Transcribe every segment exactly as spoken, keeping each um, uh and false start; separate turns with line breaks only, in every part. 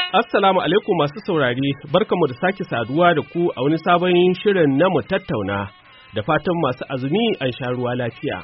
Assalamu alaikum masu saurari, barkamu da sake saduwa da ku a wani sabon shirin na mu tattauna, da fatan masu azumi an sha ruwa lafiya.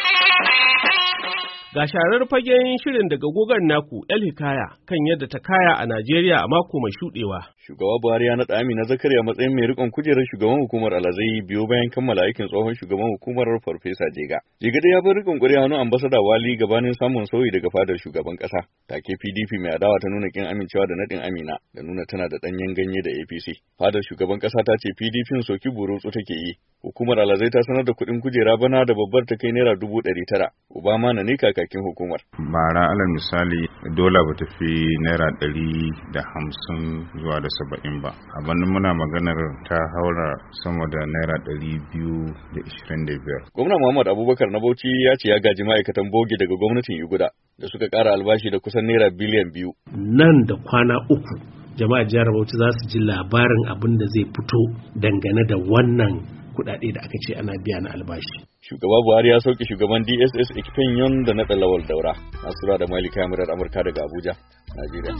Ga sharar fagen shirin daga gogon naku El Hikaya kan yadda ta kaya a Najeriya a mako mai shuɗewa.
Shugaba Buhari ya naɗa Amina Zakari a matsayin mai riƙon kujerar shugaban hukumar alhazai biyo bayan kammala aikin tsohon shugaban hukumar Farfesa Jega. Jega dai ya bar riƙon ƙwarya wani ambasada Wali gabanin samun sauyi daga fadar shugaban ƙasa. Take P D P mai adawa ta nuna kin amincewa da naɗin Amina da nuna tana da ɗanyen ganye da A P C. Fadar shugaban ƙasa ta ce P D P soki burutsu take yi. Hukumar alhazai ta sanar da kuɗin kujera bana da babbar ta kai naira dubu ɗari tara. Obama na ne kakakin hukumar.
Bara alal misali dola ba ta fi naira ɗari da hamsin zuwa da saba'in ba. Abin muna maganar ta haura sama da naira ɗari biyu da ishirin da biyar.
Gwamna Muhammad Abubakar na Bauchi ya ce ya gaji ma'aikatan bogi daga gwamnatin Yuguda da suka ƙara albashi da kusan naira biliyan biyu.
Nan da kwana uku jama'a jihar Bauchi za su ji labarin abin da zai fito dangane da wannan kuɗaɗe da aka ce ana biya na albashi.
Shugaba Buhari ya sauke shugaban D S S Ikpenyon da na Lawal Daura. Nasura da Malika Murar Amurka daga Abuja, Najeriya.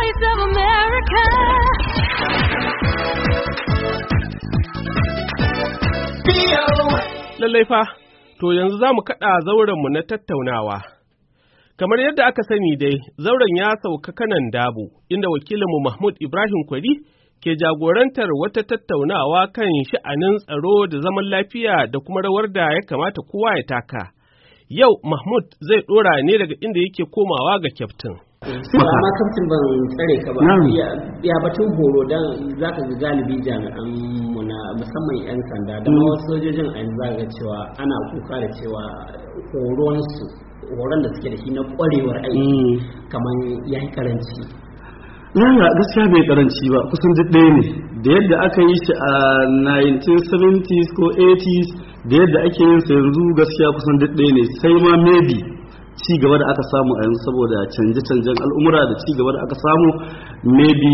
Lallai fa, to yanzu za mu kaɗa zaurenmu na tattaunawa. Kamar yadda aka sani dai, zauren ya sauka kanan dabo, inda wakilinmu Mahmud Ibrahim Kwari ke jagorantar wata tattaunawa kan sha'anin tsaro da zaman lafiya da kuma rawar da ya kamata kowa ya taka. Yau Mahmud zai ɗora ne daga inda yake komawa ga kyaftin.
Amma kamtin ban tsare ka ba, ya batun horo don za ka ga galibi jami'an mu na musamman 'yan sanda da ma wasu sojojin a yanzu za ga cewa ana kuka da cewa horonsu, horon da suke da shi na ƙwarewar aiki kamar ya yi karanci.
Yana gaskiya bai karanci ba, kusan duk ɗaya ne da yadda aka yi shi a nineteen seventies ko eighties da yadda ake yin sa yanzu gaskiya kusan duk ɗaya ne, sai ma maybe ci gaba da aka samu a yanzu saboda canje-canjen al'umura da ci gaba da aka samu maybe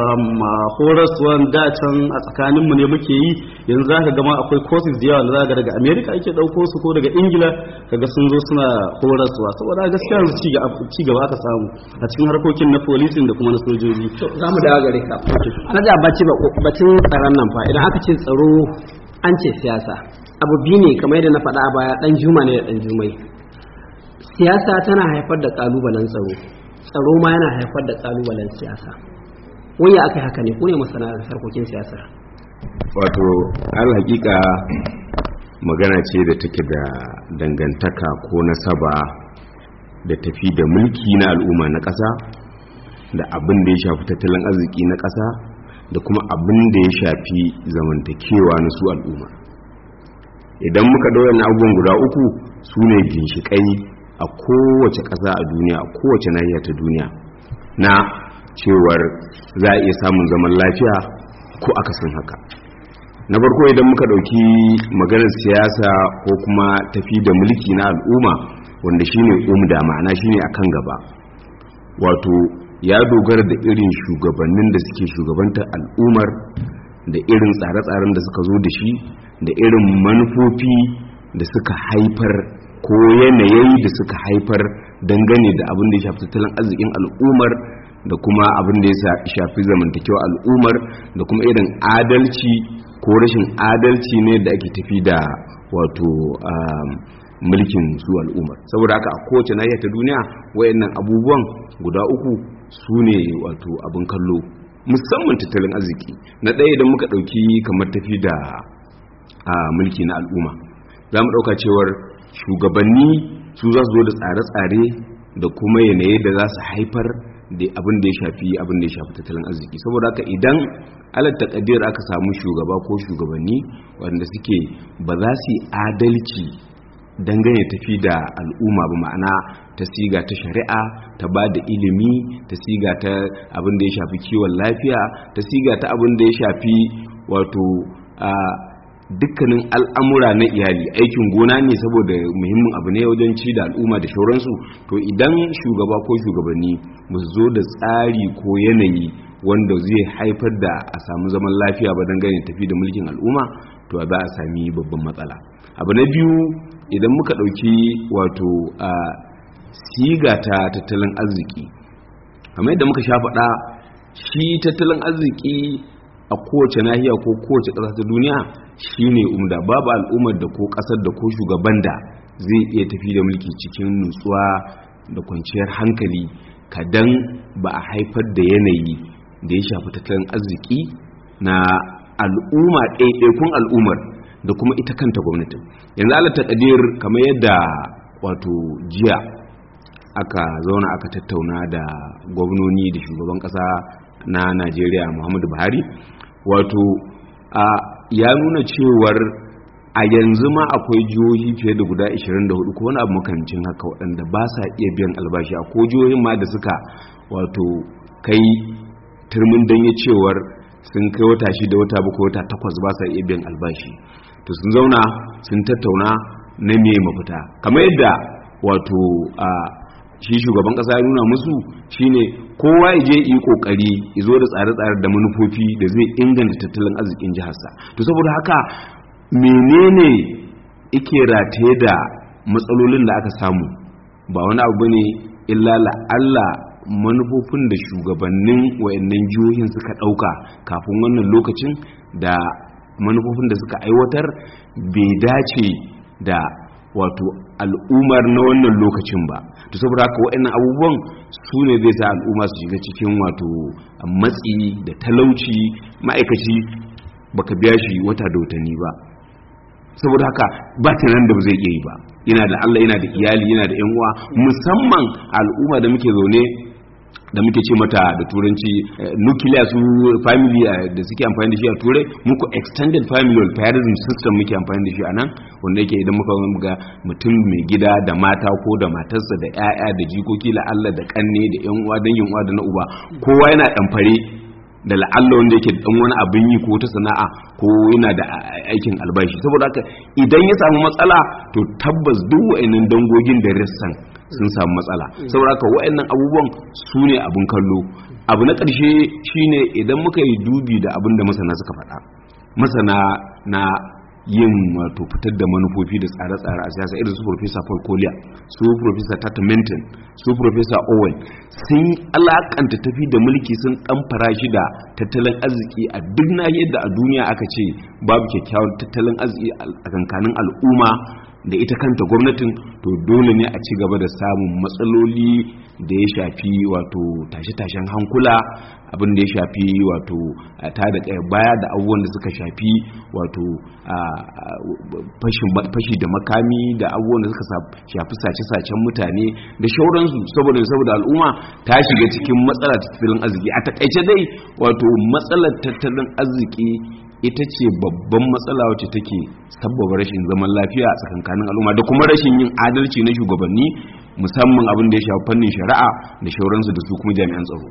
horaswan da can a tsakaninmu ne muke yi, yanzu za ka gama akwai courses da yawa da za ka daga America ake ɗauko su ko daga Ingila kaga sun zo suna horaswa, saboda gaskiya yanzu ci gaba aka samu a cikin harkokin na policing da kuma na sojoji.
Za mu dawo gare ka. Ana da bace batun tsaron nan fa idan aka ce tsaro an ce siyasa. Abu biyu ne kamar yadda na faɗa a baya, ɗan juma ne da ɗan jumai. Siyasa tana haifar da kalubalen tsaro, tsaro ma yana haifar da kalubalen siyasa. Wani aka haka ne, ko ne masana harkokin siyasa?
Wato al hakika magana ce da take da dangantaka ko nasaba da tafi da mulki na al'umma na ƙasa, da abin da ya shafi tattalin arziki na ƙasa, da kuma abin da ya shafi zamantakewa na su al'umma. Idan muka ɗaura na abubuwan guda uku su ne ginshiƙai a kowace ƙasa a duniya, a kowace nahiya ta duniya, na cewar za a iya samun zaman lafiya ko akasin haka. Na farko idan muka ɗauki maganar siyasa ko kuma tafi da mulki na al'umma, wanda shine umda, ma'ana shine akan gaba, wato ya dogara da irin shugabannin da suke shugabantar al'ummar, da irin tsare-tsaren da suka zo da shi, da irin manufofi da suka haifar ko yanayi da suka haifar dangane da abin da ya shafi tattalin arzikin al'ummar, da kuma abin da ya shafi zamantakewa al'ummar, da kuma irin adalci ko rashin adalci ne da ake tafi da wato mulkin su al'ummar. Saboda haka a kowace nahiya ta duniya wayannan abubuwan guda uku su ne wato abin kallo, musamman tattalin arziki. Na ɗaya idan muka ɗauki kamar tafi da mulki na al'umma, za mu ɗauka cewar shugabanni su za su zo da tsare-tsare da kuma yanayi da za su haifar da abin da ya shafi abin da ya shafi tattalin arziki. Saboda haka idan alal taqdir aka samu shugaba ko shugabanni wanda suke ba za su yi adalci dangane tafi da al'umma ba, ma'ana ta siga ta shari'a, ta ba da ilimi, ta siga ta abin da ya shafi kiwon lafiya, ta siga ta abin da ya shafi wato dukkanin al'amura na iyali, aikin gona ne saboda muhimmin abu ne wajen ci da al'umma da shauransu. To idan shugaba ko shugabanni ba su zo da tsari ko yanayi wanda zai haifar da a samu zaman lafiya ba dangane tafi da mulkin al'umma, to za a sami babban matsala. Abu na biyu, idan muka ɗauki wato a siga ta tattalin arziki, kamar yadda muka sha faɗa, shi tattalin arziki a kowace nahiya ko kowace ƙasa ta duniya shine umda. Babu al'ummar da ko ƙasar da ko shugaban da zai iya tafi da mulki cikin nutsuwa da kwanciyar hankali kadan ba a haifar da yanayi da ya shafi tattalin arziki na al'umma ɗaiɗaikun al'ummar da kuma ita kanta gwamnatin. Yanzu ala taƙadir kamar yadda wato jiya aka zauna aka tattauna da gwamnoni da shugaban ƙasa na Najeriya Muhammadu Buhari, wato a ya nuna cewar a yanzu ma akwai jihohi fiye da guda ashirin da hudu ko wani abu makamancin haka waɗanda ba sa iya biyan albashi. A ko jihohin ma da suka wato kai turmin danye cewar sun kai wata shida wata bakwai wata takwas ba sa iya biyan albashi. To sun zauna sun tattauna na me mafita, kamar yadda wato a shi shugaban kasa ya nuna musu shine kowa ya je yi kokari ya zo da tsare-tsare da manufofi da zai inganta tattalin arzikin jiharsa. To saboda haka menene yake rataye da matsalolin da aka samu ba wani abu bane illa la'alla manufofin da shugabannin wayannan jihohin suka dauka kafin wannan lokacin da manufofin da suka aiwatar bai dace da wato al'ummar na wannan lokacin ba. To saboda haka wayannan abubuwan su ne zai sa al'umma su shiga cikin wato matsi da talauci. Ma'aikaci baka biya shi wata da watanni ba, saboda haka ba tunan da ba zai iya yi ba. Yana da Allah, yana da iyali, yana da yan uwa, musamman al'umma da muke zaune da muke ce mata da turanci nuclear su family da suke amfani da shi a turai, muku extended family or parenting system muke amfani da shi a nan, wanda yake idan muka ga mutum mai gida da mata ko da matarsa da 'ya'ya da jikoki la'alla da kanne da yan uwa dangin uwa da na uba, kowa yana ɗamfare da la'alla wanda yake dan wani abin yi ko ta sana'a ko yana da aikin albashi. Saboda haka idan ya samu matsala to tabbas duk wa'annan dangogin da rassan sun samu matsala. Saboda haka wa'annan abubuwan su ne abin kallo. Abu na ƙarshe shine idan muka yi dubi da abin da masana suka faɗa, masana na yin wato fitar da manufofi da tsare-tsare a siyasa irin su Professor Paul Collier, su Professor Tata Menton, su Professor Owen, sun alakanta tafi da mulki sun dan farashi da tattalin arziki a duk nahiyar da a duniya aka ce babu kyakkyawan tattalin arziki a kankanin al'umma da ita kanta gwamnatin, to dole ne a ci gaba da samun matsaloli da ya shafi wato tashe-tashen hankula, abin da ya shafi wato ta da baya da abubuwan da suka shafi wato fashi da makami da abubuwan da suka shafi sace-sacen mutane da shauransu, saboda saboda al'umma ta shiga cikin matsalar tattalin arziki. A takaice dai wato matsalar tattalin arziki ita ce babban matsala wacce take sabbaba rashin zaman lafiya a tsakankanin al'umma da kuma rashin yin adalci na shugabanni, musamman abin da ya shafi fannin shari'a da shauransu da su kuma jami'an tsaro.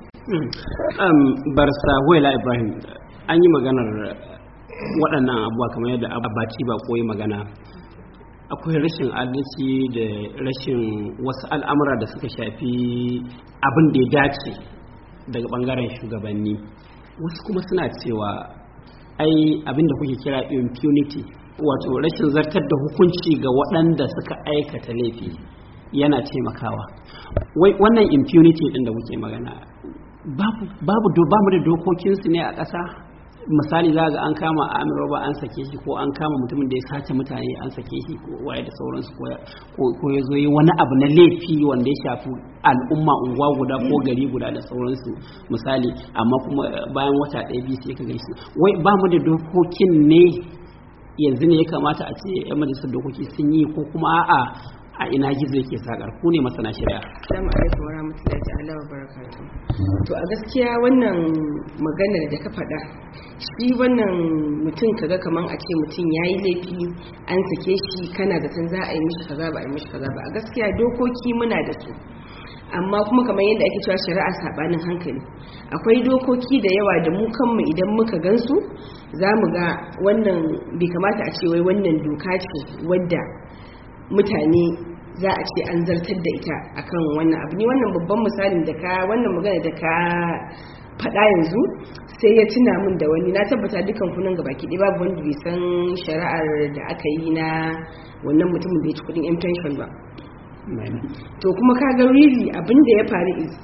Barsa Huwaila Ibrahim, an yi maganar waɗannan abuwa kamar yadda abaci ba koyi magana. Akwai rashin adalci da rashin wasu al'amura da suka shafi abin da ya dace daga ɓangaren shugabanni. Wasu kuma suna cewa ai abinda kuke kira impunity, wato rashin zartar da hukunci ga waɗanda suka aikata laifi yana taimakawa. Wai wannan impunity din da kuke magana babu babu babu da dokokin su ne a ƙasa. Misali za ga an kama Amir Roba an sake shi, ko an kama mutumin da ya sace mutane an sake shi, ko waye da sauransu, ko ya zo yi wani abu na laifi wanda ya shafi al'umma, unguwa guda ko gari guda da sauransu misali, amma kuma bayan wata ɗaya biyu sai ka gaishe. Wai ba mu da dokokin ne yanzu ne ya kamata a ce yan majalisar dokoki sun yi, ko kuma a'a a ina gizo yake sakar? Ku ne masana shari'a.
Assalamu alaikum wa rahmatullahi ta'ala wa barakatuh. To a gaskiya wannan maganar da ka faɗa, shi wannan mutum kaga kaman a ce mutum yayi laifi an sake shi, kana da san za a yi mishi kaza ba a yi mishi kaza ba. A gaskiya dokoki muna da su, amma kuma kamar yadda ake cewa shari'a sabanin hankali, akwai dokoki da yawa da mu kanmu idan muka gansu za mu ga wannan bai kamata a ce wai wannan doka ce wadda mutane za a ce an zartar da ita akan wannan abu ne. Wannan babban misalin da ka wannan magana da ka faɗa yanzu sai ya tuna min da wani, na tabbata dukan kunan gaba ki ɗaya babu wanda bai san shari'ar da aka yi na wannan mutumin da ya ci kuɗin intention ba. To kuma ka ga really abin da ya faru is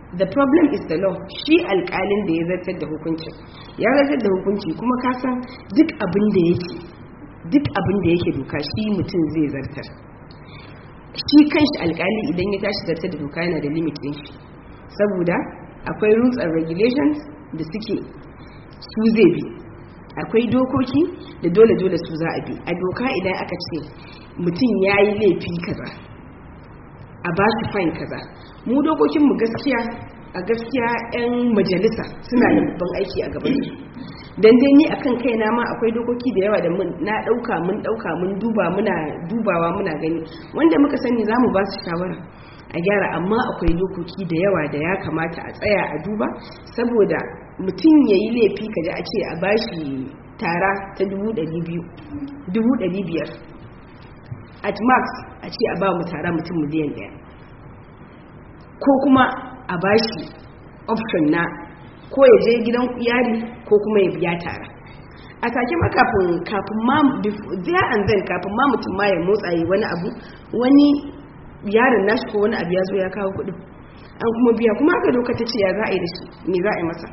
the problem is the law. Shi alƙalin da ya zartar da hukuncin ya zartar da hukunci, kuma ka san duk abin da yake duk abin da yake doka shi mutum zai zartar. Shi kanshi alƙali idan ya tashi zartar da doka yana da limit din shi, saboda akwai rules and regulations da suke su zai bi, akwai dokoki da dole dole su za a bi. A doka idan aka ce mutum ya yi laifi kaza a ba shi fine kaza, mu dokokinmu gaskiya a gaskiya 'yan majalisa suna da babban aiki a gaban su. Dan dai ni akan kaina ma akwai dokoki da yawa da mun na dauka mun dauka mun duba muna dubawa muna gani, wanda muka sani zamu ba su shawara a gyara, amma akwai dokoki da yawa da ya kamata a tsaya a duba, saboda mutum yayi laifi kaje a ce a bashi tara ta dubu ɗari biyu dubu ɗari biyar at max, a ce a ba mu tara mutum miliyan ɗaya, ko kuma a bashi option na ko ya je gidan yari ko kuma ya biya tara. A take ma kafin kafin ma there and then kafin ma mutum ma ya motsa yi wani abu, wani yaron nashi ko wani abu ya zo ya kawo kuɗin an kuma biya, kuma aka doka ta ce ya za a yi da shi, me za a yi masa.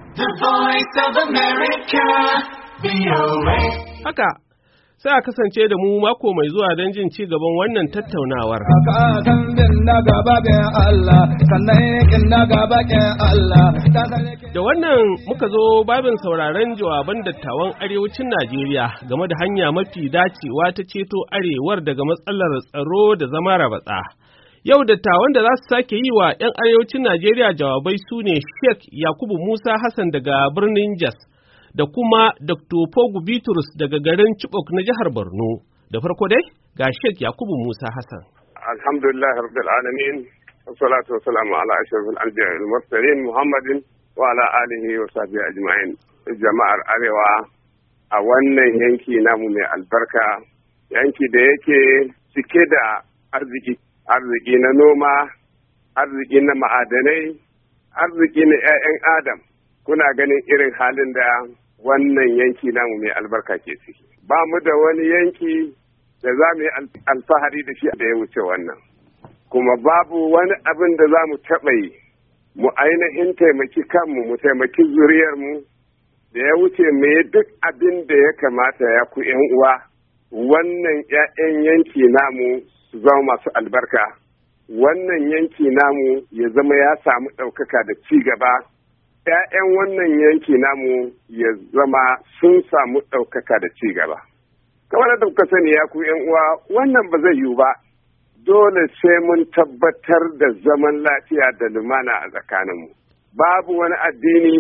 Haka sai a kasance da mu mako mai zuwa don jin ci gaban wannan tattaunawar. Da wannan muka zo babin sauraron jawaban dattawan arewacin Najeriya game da hanya mafi dacewa ta ceto arewar daga matsalar tsaro da zama rabatsa. Yau dattawan da za su sake yi wa 'yan arewacin Najeriya jawabai su ne Sheikh Yakubu Musa Hassan daga birnin Jos, da kuma Doctor Pogu Bitrus daga garin Chibok na jihar Borno. Da farko dai ga Sheikh Yakubu Musa Hassan.
Alhamdulillah rabbil alamin, wassalatu wassalamu ala ashrafil anbiya'i wal mursalin Muhammadin wa ala alihi wa sahbihi ajma'in. Jama'ar Arewa a wannan yanki namu mai albarka, yanki da yake cike da arziki, arziki na noma, arziki na ma'adanai, arziki na 'ya'yan Adam. Kuna ganin irin halin da wannan yanki namu mai albarka ke ciki. Ba mu da wani yanki da za mu yi alfahari da shi da ya wuce wannan. Kuma babu wani abin da za mu taɓa yi, mu ainihin taimaki kanmu, mu taimaki zuriyarmu da ya wuce mu yi duk abin da ya kamata ya ku ‘yan uwa. Wannan ‘ya'yan yanki namu su zama masu albarka. Wannan yanki namu ya zama ya samu ɗaukaka da ci gaba. ‘Ya'yan wannan yanki namu ya zama sun samu ɗaukaka da ci gaba. Kamar da kuka sani ya ku uwa, wannan ba zai yiwu ba, dole sai mun tabbatar da zaman lafiya da lumana a tsakaninmu. Babu wani addini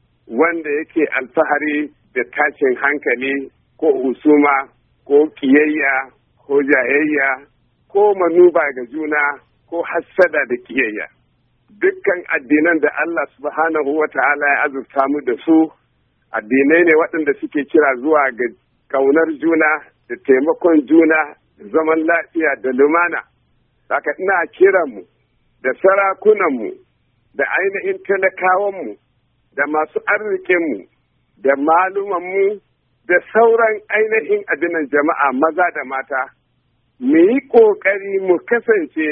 wanda yake alfahari da tashin hankali ko husuma ko ƙiyayya ko jayayya ko manuba ga juna ko hassada da ƙiyayya. Dukkan addinan da Allah subhanahu wa ta'ala ya azurta mu da su, addinai ne waɗanda suke kira zuwa ga ƙaunar juna da taimakon juna da zaman lafiya da lumana. Haka ina kiranmu da sarakunanmu da ainihin talakawanmu da masu arzikinmu da malumanmu da sauran ainihin addinan jama'a maza da mata, mu yi ƙoƙari mu kasance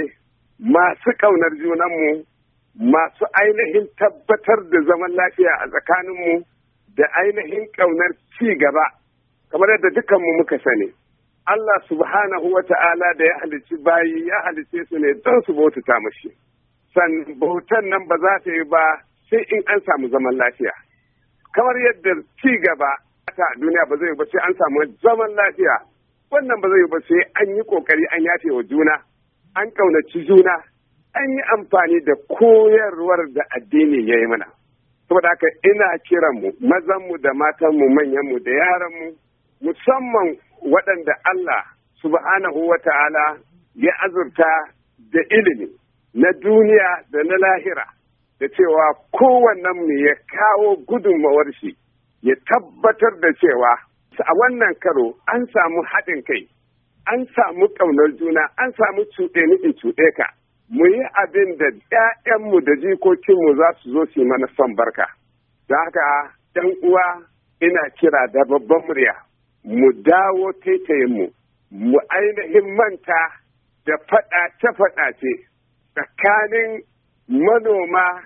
masu ƙaunar junanmu, masu ainihin tabbatar da zaman lafiya a tsakaninmu da ainihin ƙaunar ci gaba, kamar yadda dukanmu muka sani. Allah subhanahu wa ta'ala da ya halicci bayi ya halicce su ne don su bautata mashi. Sannan bautan nan ba za ta yi ba sai in an samu zaman lafiya. Kamar yadda ci gaba ta duniya ba zai yi ba sai an samu zaman lafiya. Wannan ba zai yi ba sai an yi ƙoƙari an yafe wa juna, an ƙaunaci juna, an yi amfani da koyarwar da addini ya yi mana. Saboda haka ina kiranmu, mazanmu da matanmu, manyanmu da yaranmu, musamman waɗanda Allah subhanahu wa ta'ala ya azurta da ilimi na duniya da na lahira, da cewa kowannenmu ya kawo gudunmawar shi, ya tabbatar da cewa a wannan karo an samu haɗin kai, an samu ƙaunar juna, an samu cuɗe ni in cuɗe ka. Mu yi abin da ‘ya'yanmu da jikokinmu za su zo su yi mana son barka. Don haka, ‘yan uwa, ina kira da babban murya, mu dawo taitayinmu, mu ainihin manta da faɗace-faɗace tsakanin manoma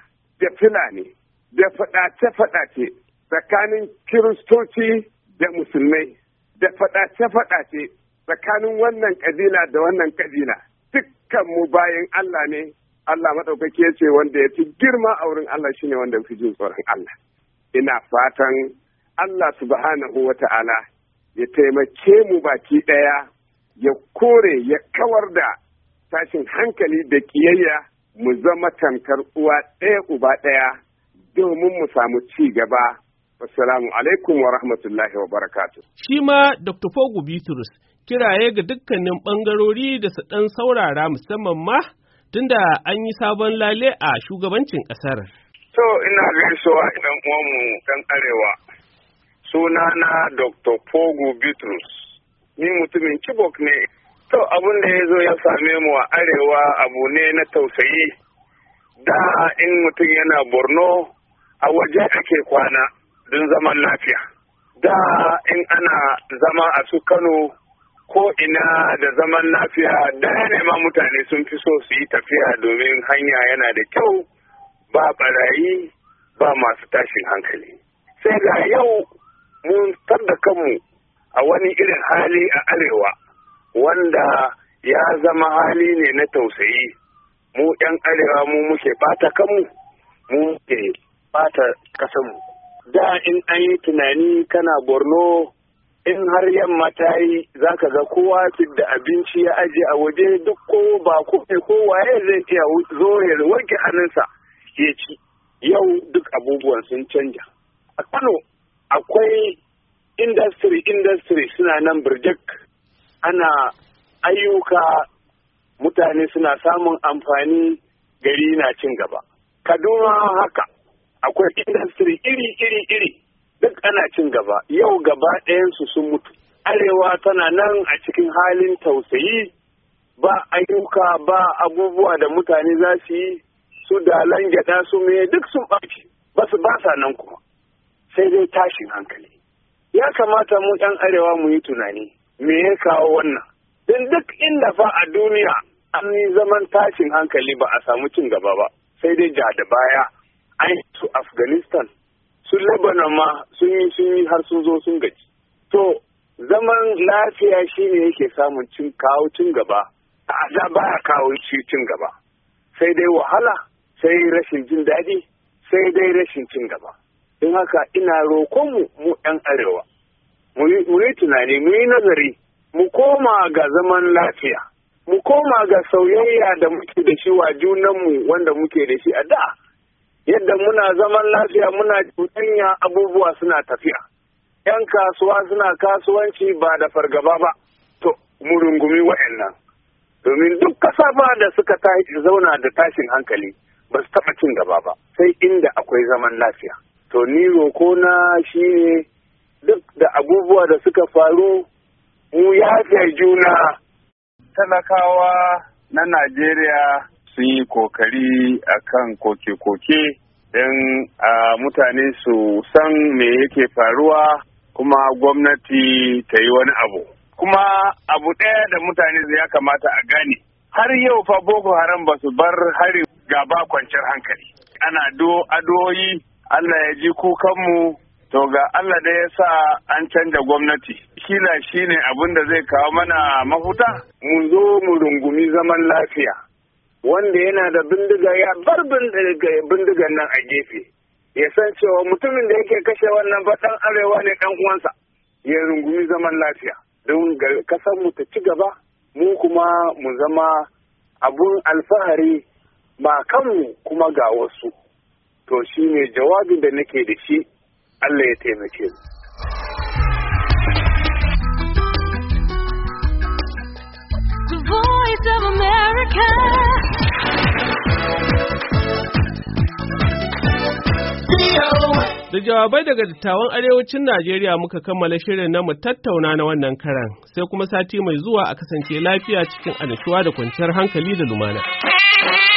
da Fulani da faɗace-faɗace tsakanin Kiristoci da Musulmai da faɗace-faɗace tsakanin wannan ƙabila da wannan ƙabila. Dukkan mu bayan Allah ne, Allah maɗaukaki ya ce wanda ya fi girma a wurin Allah shine wanda ya fi jin tsoron Allah. Ina fatan Allah subhanahu wa ta'ala ya taimake mu baki ɗaya, ya kore ya kawar da tashin hankali da ƙiyayya, mu zama tamkar uwa ɗaya uba ɗaya domin mu samu ci gaba. Assalamu alaikum wa rahmatullahi wa barakatuh.
Shi ma Doktor Fogu Bitrus kiraye ga dukkanin ɓangarori da su ɗan saurara musamman ma tunda an yi sabon lale a shugabancin ƙasar.
To ina gaisuwa idan uwanmu ɗan arewa. Sunana Doktor Fogu Bitrus. Ni mutumin Chibok ne. To abin da ya zo ya same mu a arewa abu ne na tausayi. Da in mutum yana Borno a waje ake kwana don zaman lafiya. Da in ana zama a su Kano ko ina da zaman lafiya, da ne ma mutane sun fi so su yi tafiya domin hanya yana da kyau, ba barayi ba masu tashin hankali. Sai ga yau mun tar da kanmu a wani irin hali a arewa wanda ya zama hali ne na tausayi. Mu 'yan arewa mu muke bata kanmu, mu muke bata kasanmu. Da in an yi tunani kana Borno, in har yamma ta yi za ka ga kowa da abinci ya aje a waje, duk ko ba ko waye zai iya zo ya wanke hannunsa ya ci. Yau duk abubuwan sun canja. A Kano akwai industry industry suna nan birjik, ana ayyuka, mutane suna samun amfani, gari na cin gaba. Kaduna haka akwai industry iri iri iri duk ana cin gaba. Yau gaba ɗayansu sun mutu. Arewa tana nan a cikin halin tausayi, ba ayyuka ba abubuwa da mutane za su yi, su dalan gyaɗa su me duk sun ɓaci, ba su ba sa nan kuma. Sai dai tashin hankali. Ya kamata mu ɗan arewa mu yi tunani, me ya kawo wannan? Don duk inda fa a duniya an yi zaman tashin hankali ba a samu cin gaba ba, sai dai ja da baya. An su Afghanistan, su Lebanon ma sun yi sun yi har sun zo sun gaji. To, zaman lafiya shine yake samun cin kawo cin gaba, a da baya kawo cin gaba. Sai dai wahala, sai rashin jin daɗi, sai dai rashin cin gaba. Don haka ina roƙonmu mu ‘yan arewa, mu yi tunani, mu yi nazari, mu koma ga zaman lafiya, mu koma ga sauyayya da muke da shi wa junanmu wanda muke da shi a da. Yadda muna zaman lafiya muna cuɗanya abubuwa suna tafiya. ‘Yan kasuwa suna kasuwanci ba da fargaba ba, to mu rungumi wa'annan. Domin duk kasa ba da suka zauna da tashin hankali ba su taɓa cin gaba ba, sai inda akwai zaman lafiya. To ni roko na shi ne duk da abubuwa da suka faru mu yafe juna. Talakawa na Najeriya sun yi kokari a kan koke-koke don mutane su san me yake faruwa kuma gwamnati ta yi wani abu. Kuma abu ɗaya da mutane ya kamata a gane, har yau fa Boko Haram ba su bar harin gaba kwanciyar hankali. Ana addu'o'i Allah ya ji kukanmu, to ga Allah da ya sa an canja gwamnati. Kila shi ne abin da zai kawo mana mafuta, mu zo mu rungumi zaman lafiya. Wanda yana da bindiga ya bar bindigan nan a gefe, ya san cewa mutumin da yake kashe wannan ba ɗan arewa ne ɗan uwansa, ya rungumi zaman lafiya don kasar mu ta ci gaba, mu kuma mu zama abun alfahari ba kanmu kuma ga wasu. To shi ne jawabin da nake da shi, Allah ya taimake mu.
Voice of America.
Da jawabai daga dattawan arewacin Najeriya muka kammala shirin na mu tattauna na wannan karan, sai kuma sati mai zuwa a kasance lafiya cikin annashuwa da kwanciyar hankali da lumana.